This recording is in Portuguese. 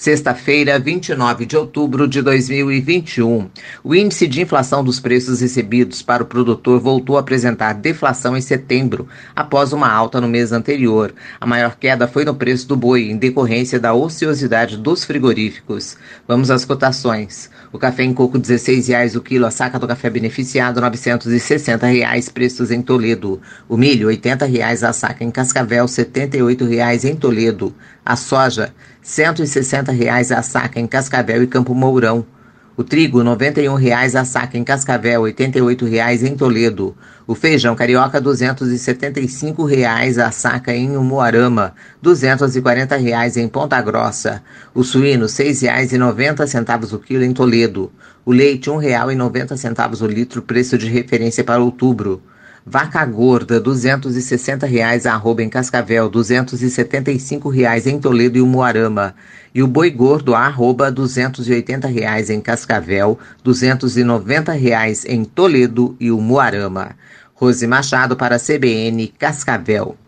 Sexta-feira, 29 de outubro de 2021. O índice de inflação dos preços recebidos para o produtor voltou a apresentar deflação em setembro, após uma alta no mês anterior. A maior queda foi no preço do boi, em decorrência da ociosidade dos frigoríficos. Vamos às cotações. O café em coco, R$ 16,00 o quilo. A saca do café beneficiado, R$ 960,00, preços em Toledo. O milho, R$ 80,00 a saca em Cascavel, R$ 78,00 em Toledo. A soja, R$ 160,00 a saca em Cascavel e Campo Mourão. O trigo, R$ 91,00 a saca em Cascavel, R$ 88,00 em Toledo. O feijão carioca, R$ 275,00 a saca em Umuarama, R$ 240,00 em Ponta Grossa. O suíno, R$ 6,90 o quilo em Toledo. O leite, R$ 1,90 o litro, preço de referência para outubro. Vaca gorda, R$ 260,00 a arroba em Cascavel, R$ 275,00 em Toledo e Umuarama. E o boi gordo a arroba, R$ 280,00 em Cascavel, R$ 290,00 em Toledo e Umuarama. Rose Machado para a CBN Cascavel.